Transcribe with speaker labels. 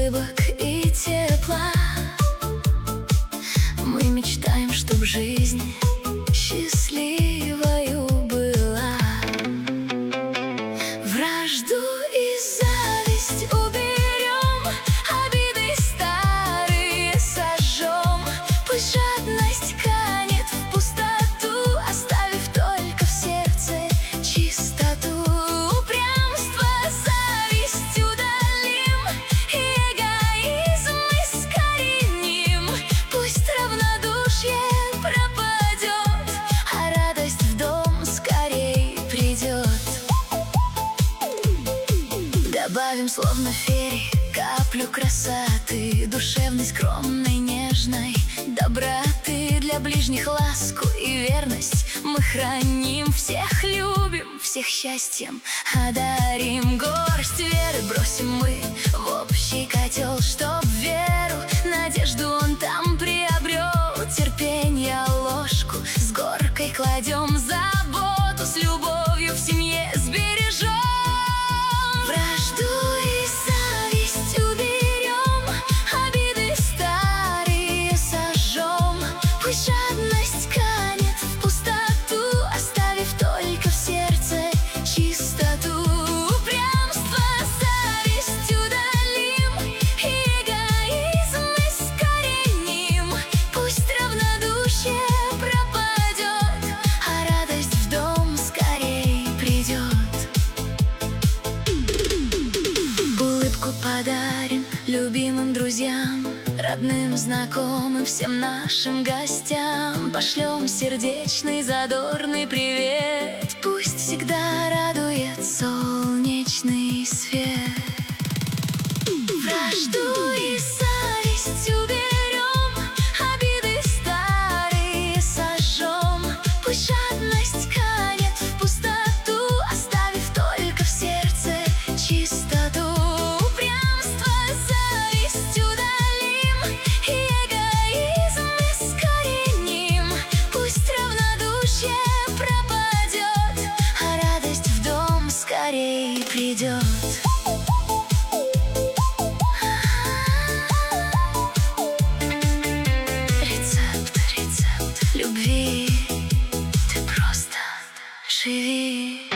Speaker 1: улыбок и тепла. Мы мечтаем, чтоб жизнь счастливою была. Вражду и зависть уберем, обиды старые сожжем. Пусть жадность канет в пустоту, оставив только в сердце чистоту. Упрямство, зависть удалим, и эгоизм искореним. Пусть равнодушие пропадет, а радость в дом скорей придет. Добавим словно феи каплю красоты, душевной, скромной, нежной доброты. Для ближних ласку и верность мы храним, всех любим, всех счастьем одарим. Горсть веры бросим мы в общий котел, чтоб веру, надежду он там приобрел. Терпенье ложку с горкой кладем, заботу с любовью в семье сбережем. Вражду и зависть уберем, обиды старые сожжем. Пусть жадность канет в пустоту, оставив только в сердце чистоту. Упрямство, зависть удалим, и эгоизм искореним. Пусть равнодушие пропадет, а радость в дом скорей придет. Улыбку подарим любимым друзьям, родным, знакомым, всем нашим гостям. Пошлем сердечный, задорный привет, пусть всегда радует солнечный свет. Вражду и зависть уберем, обиды старые сожжем. Пусть жадность канет в пустоту, оставив только в сердце чистоту. Упрямство, зависть удалим, и эгоизм искореним. Пусть равнодушие пропадет, а радость в дом скорей придет. Рецепт любви, ты просто живи.